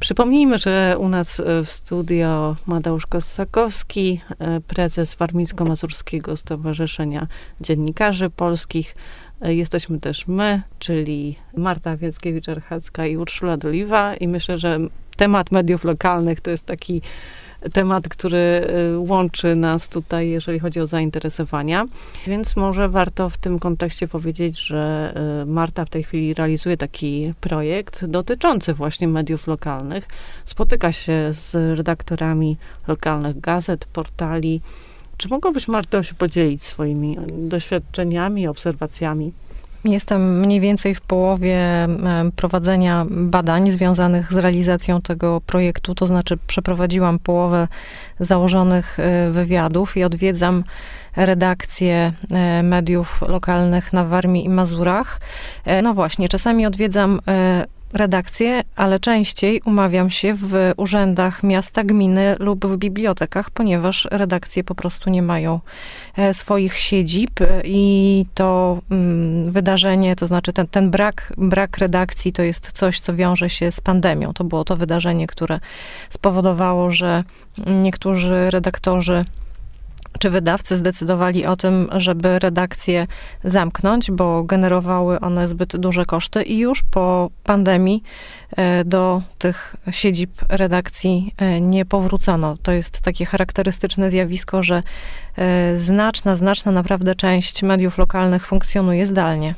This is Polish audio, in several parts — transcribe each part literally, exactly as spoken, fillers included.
Przypomnijmy, że u nas w studio Mateusz Kossakowski, prezes Warmińsko-Mazurskiego Stowarzyszenia Dziennikarzy Polskich. Jesteśmy też my, czyli Marta Wielskiewicz-Archacka i Urszula Doliwa, i myślę, że temat mediów lokalnych to jest taki temat, który łączy nas tutaj, jeżeli chodzi o zainteresowania. Więc może warto w tym kontekście powiedzieć, że Marta w tej chwili realizuje taki projekt dotyczący właśnie mediów lokalnych. Spotyka się z redaktorami lokalnych gazet, portali. Czy mogłabyś, Marto, się podzielić swoimi doświadczeniami, obserwacjami? Jestem mniej więcej w połowie prowadzenia badań związanych z realizacją tego projektu, to znaczy przeprowadziłam połowę założonych wywiadów i odwiedzam redakcje mediów lokalnych na Warmii i Mazurach. No właśnie, czasami odwiedzam redakcje, ale częściej umawiam się w urzędach miasta, gminy lub w bibliotekach, ponieważ redakcje po prostu nie mają swoich siedzib i to mm, wydarzenie, to znaczy ten, ten brak, brak redakcji to jest coś, co wiąże się z pandemią. To było to wydarzenie, które spowodowało, że niektórzy redaktorzy czy wydawcy zdecydowali o tym, żeby redakcje zamknąć, bo generowały one zbyt duże koszty i już po pandemii do tych siedzib redakcji nie powrócono. To jest takie charakterystyczne zjawisko, że znaczna, znaczna naprawdę część mediów lokalnych funkcjonuje zdalnie.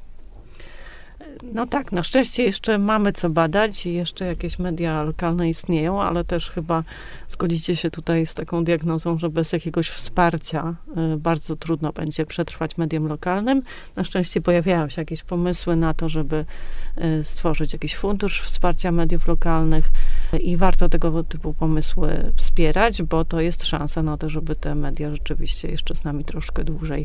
No tak, na szczęście jeszcze mamy co badać i jeszcze jakieś media lokalne istnieją, ale też chyba zgodzicie się tutaj z taką diagnozą, że bez jakiegoś wsparcia y, bardzo trudno będzie przetrwać mediom lokalnym. Na szczęście pojawiają się jakieś pomysły na to, żeby y, stworzyć jakiś fundusz wsparcia mediów lokalnych y, i warto tego typu pomysły wspierać, bo to jest szansa na to, żeby te media rzeczywiście jeszcze z nami troszkę dłużej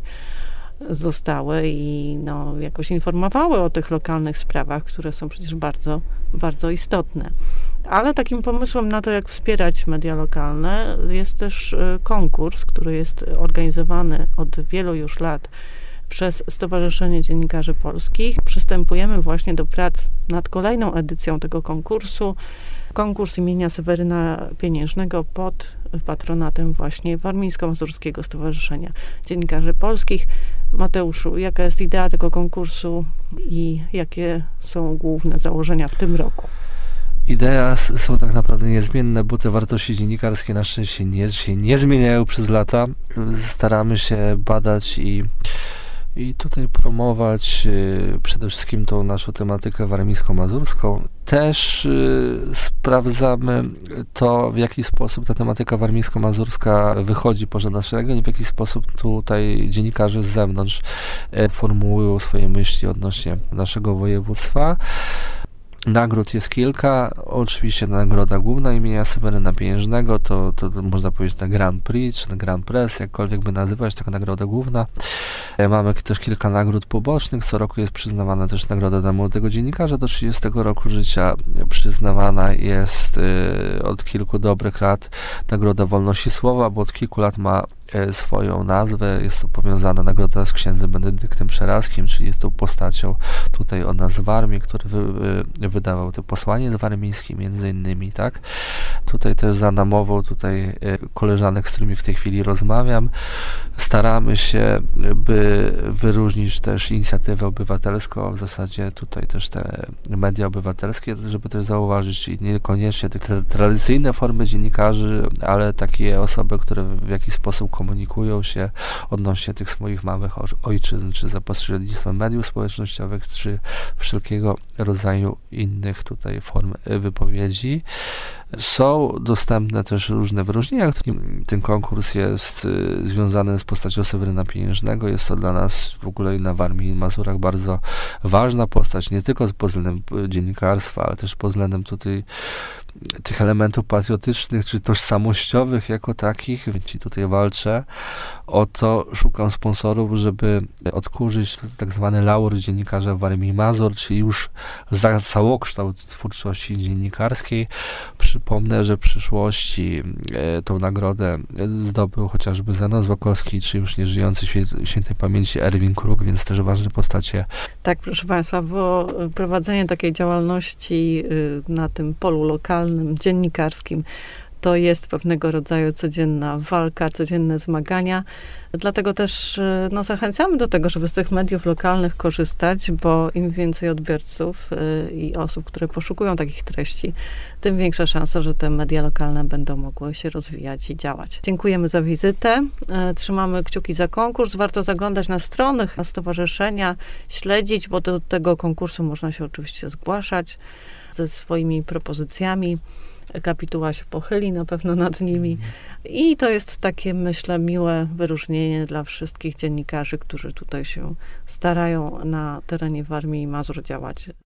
zostały i no, jakoś informowały o tych lokalnych sprawach, które są przecież bardzo, bardzo istotne. Ale takim pomysłem na to, jak wspierać media lokalne, jest też konkurs, który jest organizowany od wielu już lat przez Stowarzyszenie Dziennikarzy Polskich. Przystępujemy właśnie do prac nad kolejną edycją tego konkursu. Konkurs imienia Seweryna Pieniężnego pod patronatem właśnie Warmińsko-Mazurskiego Stowarzyszenia Dziennikarzy Polskich. Mateuszu, jaka jest idea tego konkursu i jakie są główne założenia w tym roku? Idea są tak naprawdę niezmienne, bo te wartości dziennikarskie na szczęście nie, się nie zmieniają przez lata. Staramy się badać i I tutaj promować y, przede wszystkim tą naszą tematykę warmińsko-mazurską. Też y, sprawdzamy to, w jaki sposób ta tematyka warmińsko-mazurska wychodzi poza nasz region i w jaki sposób tutaj dziennikarze z zewnątrz y, formułują swoje myśli odnośnie naszego województwa. Nagród jest kilka. Oczywiście nagroda główna imienia Seweryna Pieniężnego, to, to, to można powiedzieć na Grand Prix, czy na Grand Prix, jakkolwiek by nazywać, taka nagroda główna. Mamy też kilka nagród pobocznych. Co roku jest przyznawana też nagroda dla młodego dziennikarza do trzydziestego roku życia. Przyznawana jest y, od kilku dobrych lat nagroda wolności słowa, bo od kilku lat ma swoją nazwę. Jest to powiązana nagroda z księdzem Benedyktem Przerazkim, czyli jest tą postacią tutaj od nas z Warmii, który wy, wy, wydawał to posłanie z warmińskim między innymi, tak? Tutaj też za namową tutaj koleżanek, z którymi w tej chwili rozmawiam, staramy się, by wyróżnić też inicjatywę obywatelską, w zasadzie tutaj też te media obywatelskie, żeby też zauważyć i niekoniecznie te tradycyjne formy dziennikarzy, ale takie osoby, które w jakiś sposób komunikują się odnośnie tych swoich małych ojczyzn, czy za pośrednictwem mediów społecznościowych, czy wszelkiego rodzaju innych tutaj form wypowiedzi. Są dostępne też różne wyróżnienia. Ten konkurs jest y, związany z postacią Seweryna Pieniężnego. Jest to dla nas w ogóle na Warmii i Mazurach bardzo ważna postać, nie tylko pod względem dziennikarstwa, ale też pod względem tutaj tych elementów patriotycznych, czy tożsamościowych jako takich. Więc tutaj walczę o to, szukam sponsorów, żeby odkurzyć tak zwany laur dziennikarza w Warmii i Mazur, czyli już za całokształt twórczości dziennikarskiej. Przy Przypomnę, że w przyszłości e, tą nagrodę zdobył chociażby Zenon Zwokowski, czy już nieżyjący świe- świętej pamięci Erwin Kruk, więc też ważne postacie. Tak, proszę Państwa, bo prowadzenie takiej działalności y, na tym polu lokalnym, dziennikarskim, to jest pewnego rodzaju codzienna walka, codzienne zmagania. Dlatego też y, no, zachęcamy do tego, żeby z tych mediów lokalnych korzystać, bo im więcej odbiorców y, i osób, które poszukują takich treści, tym większa szansa, że te media lokalne będą mogły się rozwijać i działać. Dziękujemy za wizytę. Y, trzymamy kciuki za konkurs. Warto zaglądać na strony na stowarzyszenia, śledzić, bo do tego konkursu można się oczywiście zgłaszać ze swoimi propozycjami. Kapituła się pochyli na pewno nad nimi. I to jest takie, myślę, miłe wyróżnienie dla wszystkich dziennikarzy, którzy tutaj się starają na terenie Warmii i Mazur działać.